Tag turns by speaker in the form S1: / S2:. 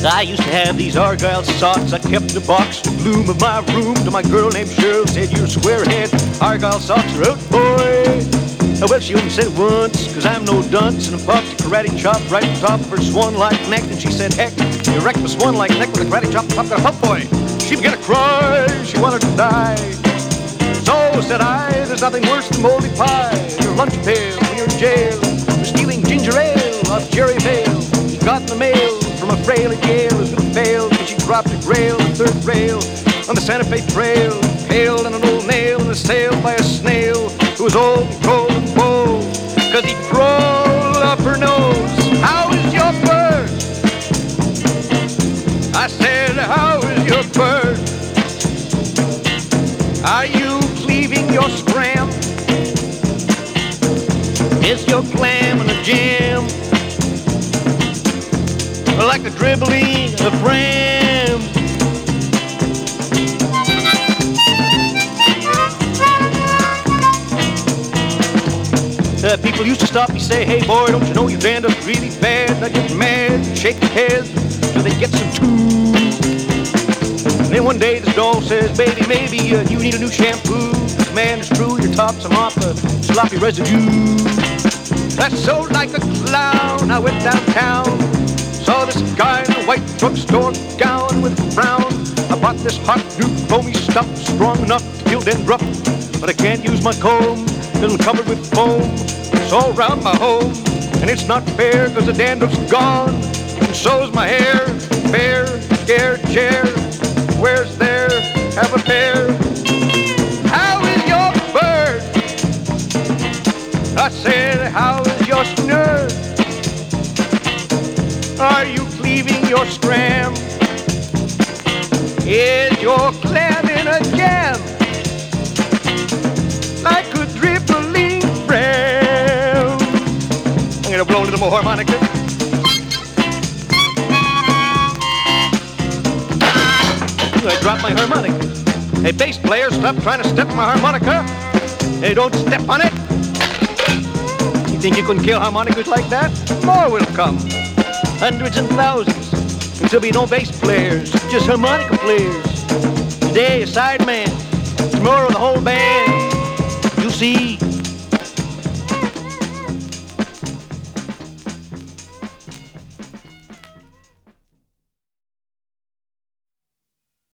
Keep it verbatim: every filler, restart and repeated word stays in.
S1: I used to have these Argyle socks I kept in a box in the gloom of my room till my girl named Cheryl said, "You're a squarehead, Argyle socks are out, boy." Oh, well, she only said it once, cause I'm no dunce, and I popped a karate chop right on top of her swan-like neck, and she said, "Heck, you wrecked my swan-like neck with a karate chop, pop got a pump, boy." She began to cry, she wanted to die. So said I, there's nothing worse than moldy pie. Your lunch pail when you're in jail for stealing ginger ale off Jerry Vale. He got in the mail from a frail at Yale who couldn't fail because she dropped a grail, the third rail on the Santa Fe Trail, pale and an old nail and assailed by a snail who was old and cold and bold because he crawled up her nose. "How is your bird?" I said, "How is your bird? Are you cleaving your scram? Is your clam in a jam? Like the dribbling of Fram?" Uh, people used to stop me, say, "Hey boy, don't you know you've ended up really bad?" And I'd get mad, shake their heads till they get some too. And then one day this doll says, "Baby, maybe uh, you need a new shampoo. Man, it's true, your top's some off the sloppy residue." I sold like a clown, I went downtown, saw this guy in a white drugstore gown with a frown. I bought this hot new foamy stuff, strong enough to kill dandruff, but I can't use my comb, cause I'm covered with foam. It's all round my home, and it's not fair, cause the dandruff's gone, and so's my hair. Fair, scared chair, where's there, have a pair. How is your bird? I said, how is your snurd? Are you cleaving your scram? Is your clam in a jam? Like a dribbling Fram. I'm gonna blow a little more harmonica. I dropped my harmonica. Hey, bass player, stop trying to step on my harmonica. Hey, don't step on it. You think you can kill harmonicas like that? More will come. Hundreds and thousands. And there'll be no bass players, just harmonica players. Today, a side man. Tomorrow, the whole band. You'll see